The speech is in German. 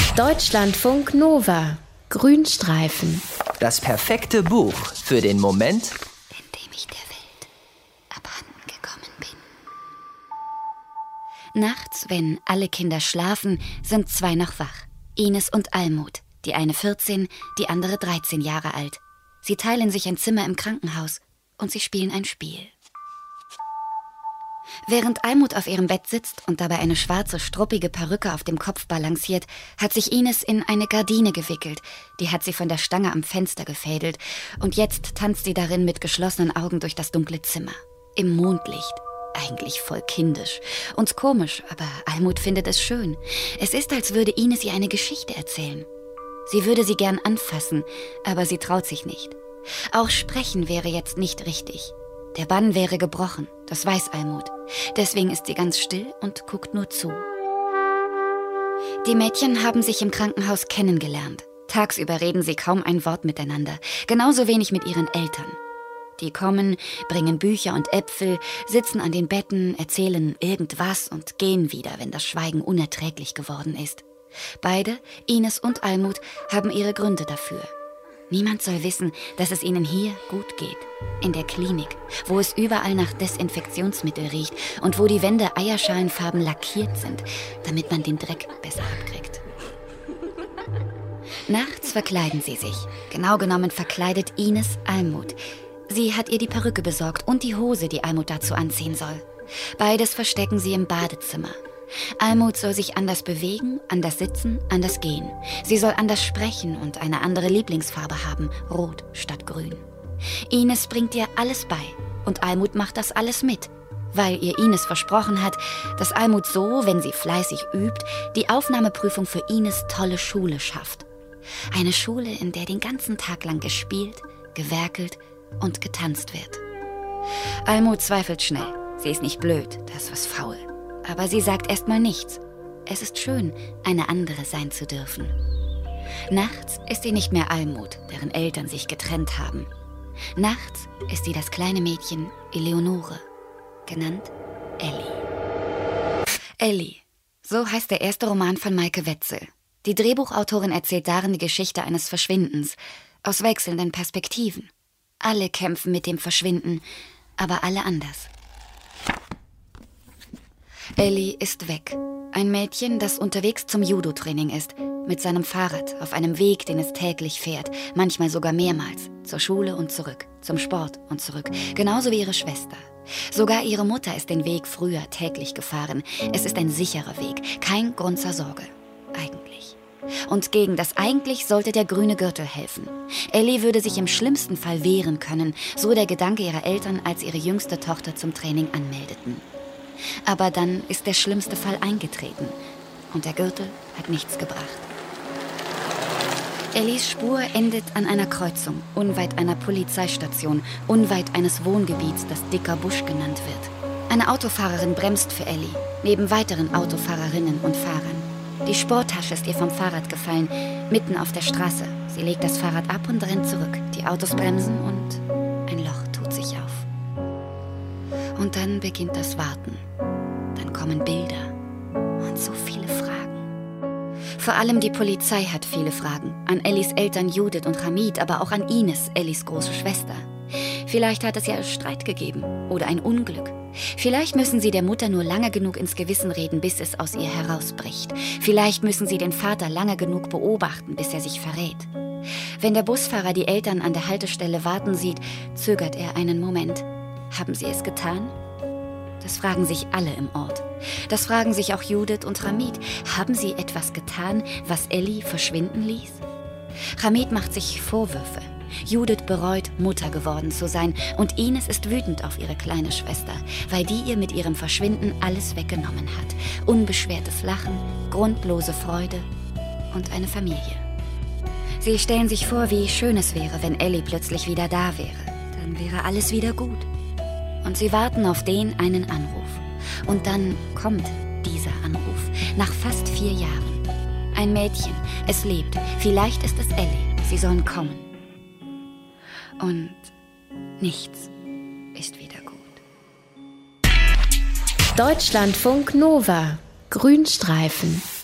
Deutschlandfunk Nova. Grünstreifen. Das perfekte Buch für den Moment, in dem ich der Welt abhanden gekommen bin. Nachts, wenn alle Kinder schlafen, sind 2 noch wach. Ines und Almut, die eine 14, die andere 13 Jahre alt. Sie teilen sich ein Zimmer im Krankenhaus und sie spielen ein Spiel. Während Almut auf ihrem Bett sitzt und dabei eine schwarze, struppige Perücke auf dem Kopf balanciert, hat sich Ines in eine Gardine gewickelt. Die hat sie von der Stange am Fenster gefädelt. Und jetzt tanzt sie darin mit geschlossenen Augen durch das dunkle Zimmer. Im Mondlicht. Eigentlich voll kindisch. Und komisch, aber Almut findet es schön. Es ist, als würde Ines ihr eine Geschichte erzählen. Sie würde sie gern anfassen, aber sie traut sich nicht. Auch sprechen wäre jetzt nicht richtig. Der Bann wäre gebrochen, das weiß Almut. Deswegen ist sie ganz still und guckt nur zu. Die Mädchen haben sich im Krankenhaus kennengelernt. Tagsüber reden sie kaum ein Wort miteinander, genauso wenig mit ihren Eltern. Die kommen, bringen Bücher und Äpfel, sitzen an den Betten, erzählen irgendwas und gehen wieder, wenn das Schweigen unerträglich geworden ist. Beide, Ines und Almut, haben ihre Gründe dafür. Niemand soll wissen, dass es ihnen hier gut geht. In der Klinik, wo es überall nach Desinfektionsmittel riecht und wo die Wände eierschalenfarben lackiert sind, damit man den Dreck besser abkriegt. Nachts verkleiden sie sich. Genau genommen verkleidet Ines Almut. Sie hat ihr die Perücke besorgt und die Hose, die Almut dazu anziehen soll. Beides verstecken sie im Badezimmer. Almut soll sich anders bewegen, anders sitzen, anders gehen. Sie soll anders sprechen und eine andere Lieblingsfarbe haben, rot statt grün. Ines bringt ihr alles bei und Almut macht das alles mit, weil ihr Ines versprochen hat, dass Almut so, wenn sie fleißig übt, die Aufnahmeprüfung für Ines tolle Schule schafft. Eine Schule, in der den ganzen Tag lang gespielt, gewerkelt und getanzt wird. Almut zweifelt schnell. Sie ist nicht blöd, das ist was faul. Aber sie sagt erstmal nichts. Es ist schön, eine andere sein zu dürfen. Nachts ist sie nicht mehr Almut, deren Eltern sich getrennt haben. Nachts ist sie das kleine Mädchen Eleonore, genannt Elli. Elli, so heißt der erste Roman von Maike Wetzel. Die Drehbuchautorin erzählt darin die Geschichte eines Verschwindens, aus wechselnden Perspektiven. Alle kämpfen mit dem Verschwinden, aber alle anders. Elli ist weg. Ein Mädchen, das unterwegs zum Judo-Training ist. Mit seinem Fahrrad, auf einem Weg, den es täglich fährt. Manchmal sogar mehrmals. Zur Schule und zurück. Zum Sport und zurück. Genauso wie ihre Schwester. Sogar ihre Mutter ist den Weg früher täglich gefahren. Es ist ein sicherer Weg. Kein Grund zur Sorge. Eigentlich. Und gegen das Eigentlich sollte der grüne Gürtel helfen. Elli würde sich im schlimmsten Fall wehren können. So der Gedanke ihrer Eltern, als ihre jüngste Tochter zum Training anmeldeten. Aber dann ist der schlimmste Fall eingetreten und der Gürtel hat nichts gebracht. Ellis Spur endet an einer Kreuzung, unweit einer Polizeistation, unweit eines Wohngebiets, das Dicker Busch genannt wird. Eine Autofahrerin bremst für Elli, neben weiteren Autofahrerinnen und Fahrern. Die Sporttasche ist ihr vom Fahrrad gefallen, mitten auf der Straße. Sie legt das Fahrrad ab und rennt zurück. Die Autos bremsen und ein Loch tut sich auf. Und dann beginnt das Warten. Dann kommen Bilder und so viele Fragen. Vor allem die Polizei hat viele Fragen. An Ellis Eltern Judith und Hamid, aber auch an Ines, Ellis große Schwester. Vielleicht hat es ja Streit gegeben oder ein Unglück. Vielleicht müssen sie der Mutter nur lange genug ins Gewissen reden, bis es aus ihr herausbricht. Vielleicht müssen sie den Vater lange genug beobachten, bis er sich verrät. Wenn der Busfahrer die Eltern an der Haltestelle warten sieht, zögert er einen Moment. Haben sie es getan? Das fragen sich alle im Ort. Das fragen sich auch Judith und Hamid. Haben sie etwas getan, was Elli verschwinden ließ? Hamid macht sich Vorwürfe. Judith bereut, Mutter geworden zu sein. Und Ines ist wütend auf ihre kleine Schwester, weil die ihr mit ihrem Verschwinden alles weggenommen hat. Unbeschwertes Lachen, grundlose Freude und eine Familie. Sie stellen sich vor, wie schön es wäre, wenn Elli plötzlich wieder da wäre. Dann wäre alles wieder gut. Und sie warten auf den einen Anruf. Und dann kommt dieser Anruf. Nach fast 4 Jahren. Ein Mädchen. Es lebt. Vielleicht ist es Elli. Sie sollen kommen. Und nichts ist wieder gut. Deutschlandfunk Nova. Grünstreifen.